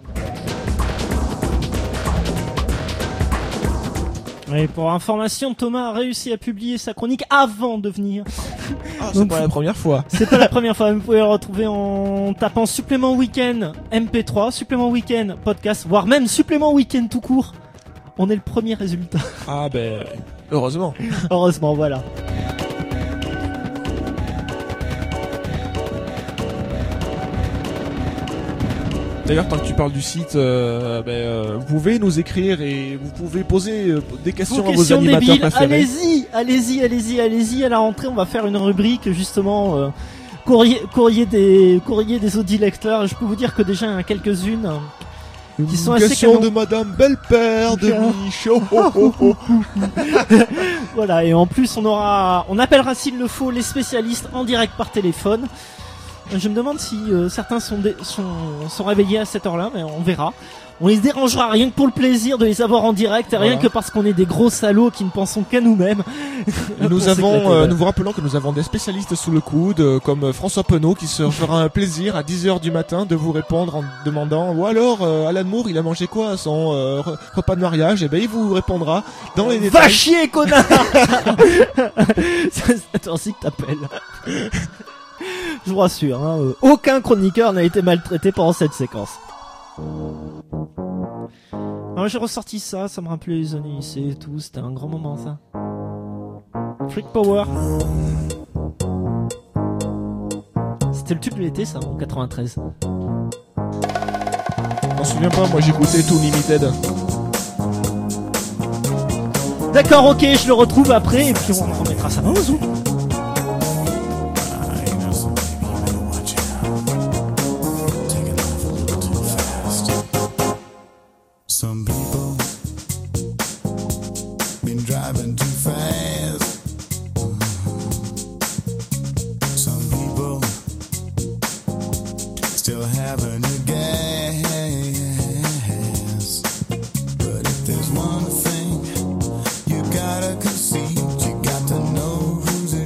Et pour information, Thomas a réussi à publier sa chronique avant de venir. Ah, c'est Donc, pas la première fois. C'est pas la première fois. Vous pouvez le retrouver en tapant supplément week-end M P trois, supplément week-end podcast, voire même supplément week-end tout court. On est le premier résultat. Ah ben, heureusement. Heureusement, voilà. D'ailleurs, tant que tu parles du site, euh, ben, euh, vous pouvez nous écrire et vous pouvez poser euh, des questions vos à questions vos animateurs débiles. préférés. Allez-y, allez-y, allez-y, allez-y. À la rentrée, on va faire une rubrique justement euh, courrier, courrier des, courrier des audilecteurs. Je peux vous dire que déjà il y en a quelques-unes. Une qui sont question assez de Madame Belle-Père de Michaud. Oh, oh, oh. Voilà, et en plus on aura, on appellera s'il le faut les spécialistes en direct par téléphone. Je me demande si euh, certains sont, dé- sont sont réveillés à cette heure-là, mais on verra. On les dérangera rien que pour le plaisir de les avoir en direct, et rien voilà. que parce qu'on est des gros salauds qui ne pensons qu'à nous-mêmes. Nous avons, euh, nous vous rappelons que nous avons des spécialistes sous le coude, euh, comme François Penaud, qui se fera un plaisir à dix heures du matin de vous répondre en demandant, ou alors, euh, Alan Moore, il a mangé quoi à son euh, repas de mariage? Et ben, il vous répondra dans les détails. Va chier, connard! C'est cette heure-ci que t'appelles. Je vous rassure, hein, euh, aucun chroniqueur n'a été maltraité pendant cette séquence. Alors, j'ai ressorti ça, ça me rappelait les années lycée et tout, c'était un grand moment ça. Freak Power. C'était le tube de l'été ça, en quatre-vingt-treize. Je m'en souviens pas, moi j'écoutais Toon Limited. D'accord, ok, je le retrouve après et puis on remettra ça dans le zoo. Some people been driving too fast. Some people still having a gas. But if there's one thing you gotta concede, you got to know who's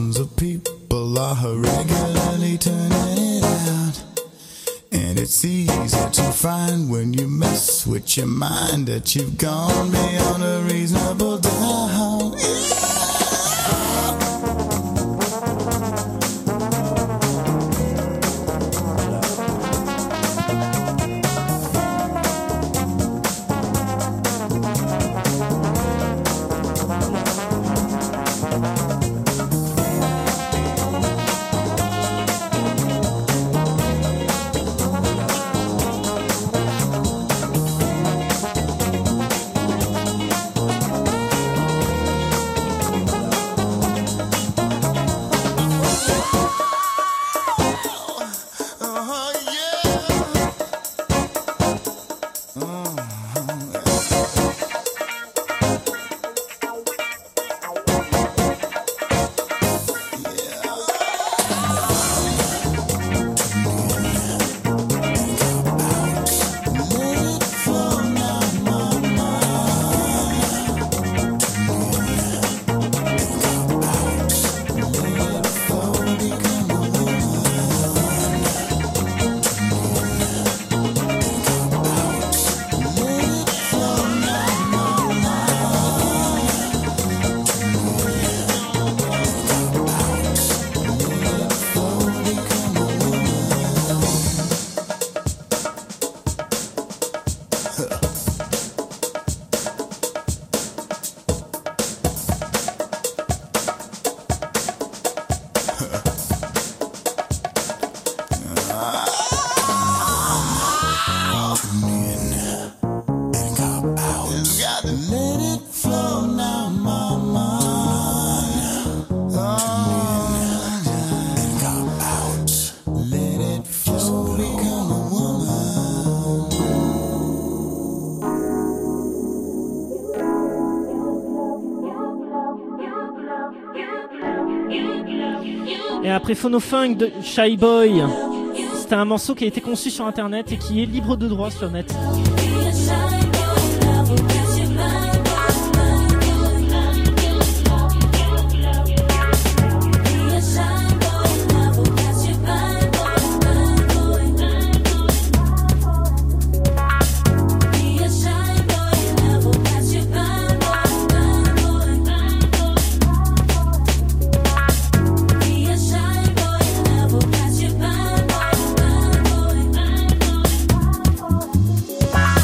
Thousands of people are regularly turning it out. And it's easy to find when you mess with your mind that you've gone beyond a reasonable doubt. Et après Phonofunk de Shy Boy, c'était un morceau qui a été conçu sur internet et qui est libre de droit sur net. Bye.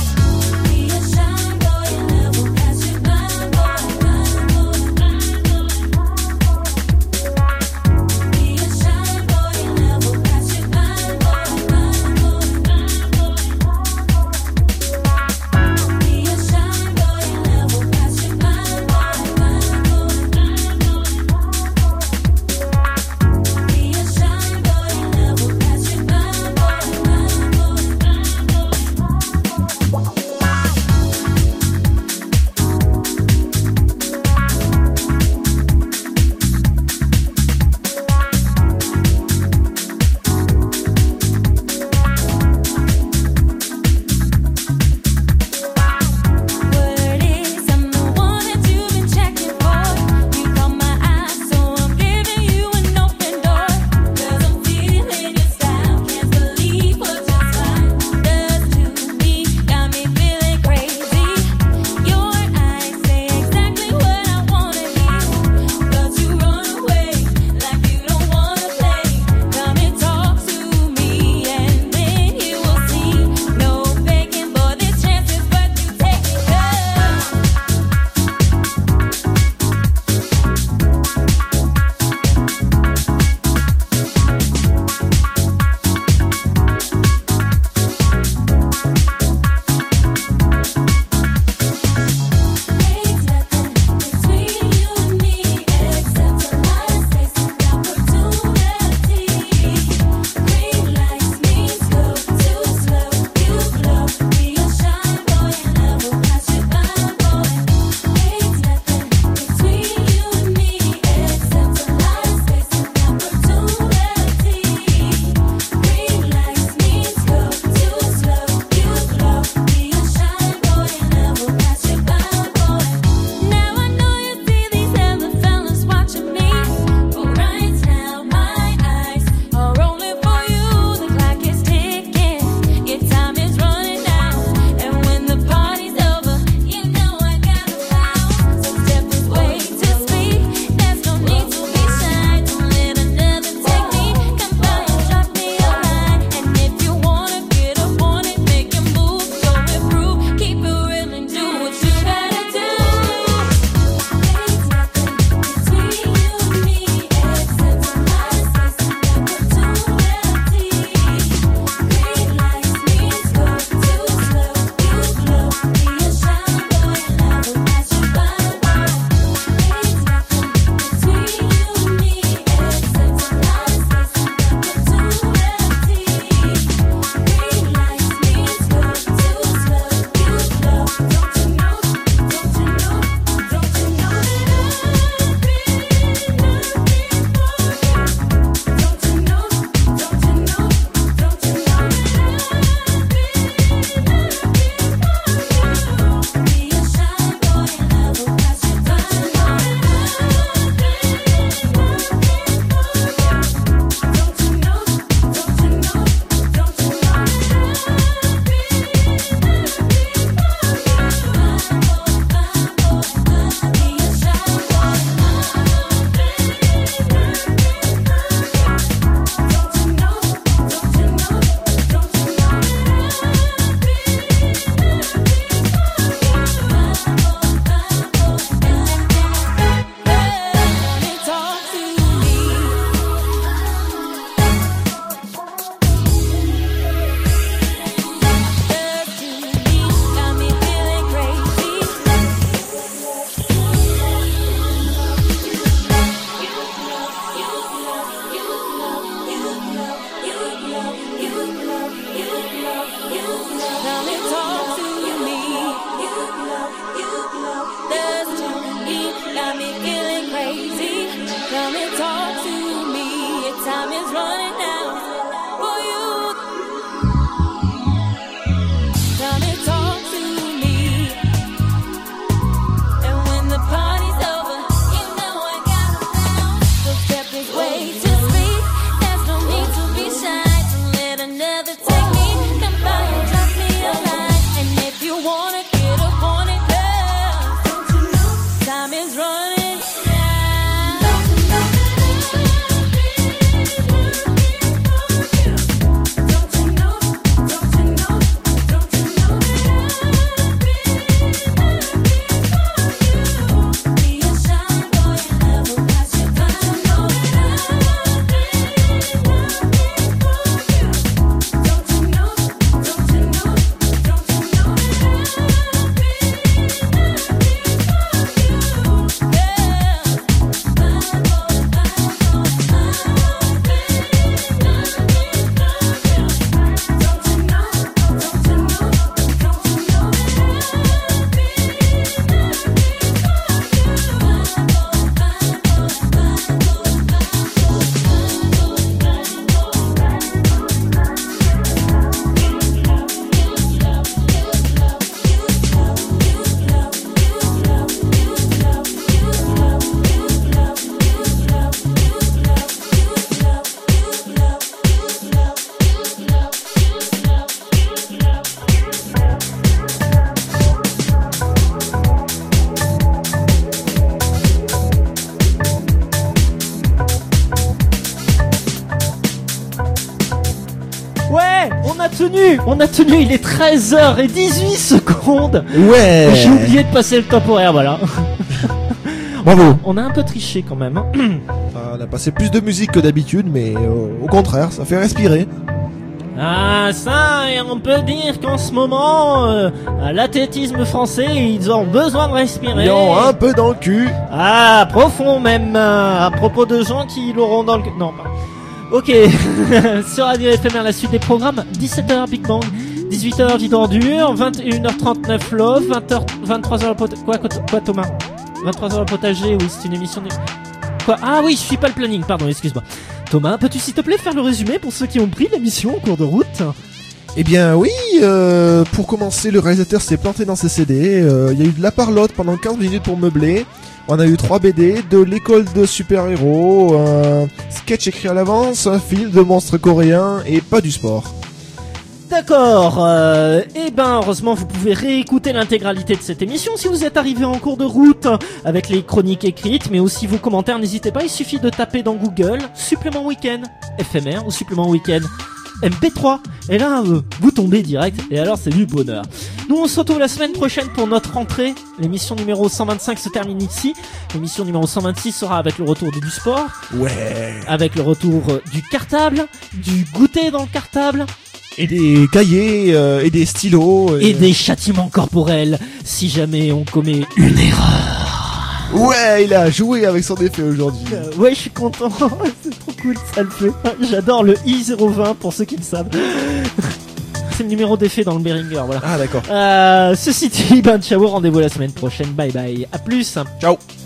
tenu, on a tenu, il est treize heures dix-huit secondes. Ouais. J'ai oublié de passer le top horaire, voilà. Bravo. On a un peu triché quand même. Hein. On a passé plus de musique que d'habitude, mais euh, au contraire, ça fait respirer. Ah ça, et on peut dire qu'en ce moment, euh, à l'athlétisme français, ils ont besoin de respirer. Ils ont un peu dans le cul. Ah, profond même, euh, à propos de gens qui l'auront dans le cul. Non, pas. Ok, sur Radio F M R, la suite des programmes, dix-sept heures Big Bang, dix-huit heures Vie d'Ordure, vingt et une heures trente-neuf Love, vingt heures, vingt-trois heures pot... quoi, quoi, quoi Thomas vingt-trois heures le potager, oui, c'est une émission de... Quoi? Ah oui, je suis pas le planning, pardon, excuse-moi. Thomas, peux-tu s'il te plaît faire le résumé pour ceux qui ont pris l'émission en cours de route? Eh bien oui, euh, pour commencer, le réalisateur s'est planté dans ses C D, euh, il y a eu de la parlotte pendant quinze minutes pour meubler, on a eu trois B D, de l'école de super-héros, un sketch écrit à l'avance, un film de monstres coréens et pas du sport. D'accord, euh, et ben heureusement vous pouvez réécouter l'intégralité de cette émission si vous êtes arrivé en cours de route avec les chroniques écrites, mais aussi vos commentaires, n'hésitez pas, il suffit de taper dans Google supplément week-end F M R ou supplément week-end M P trois, et là euh, vous tombez direct, et alors c'est du bonheur. Nous on se retrouve la semaine prochaine pour notre rentrée, l'émission numéro cent vingt-cinq se termine ici, l'émission numéro cent vingt-six sera avec le retour du sport, ouais, avec le retour du cartable, du goûter dans le cartable, et des cahiers, euh, et des stylos. Et... et des châtiments corporels, si jamais on commet une erreur. Ouais, il a joué avec son effet aujourd'hui. Euh, ouais, je suis content, c'est trop cool, ça le fait. J'adore le I zéro vingt pour ceux qui le savent. C'est le numéro d'effet dans le Behringer, voilà. Ah d'accord. Euh, ceci dit, ben ciao, rendez-vous la semaine prochaine, bye bye, à plus. Ciao.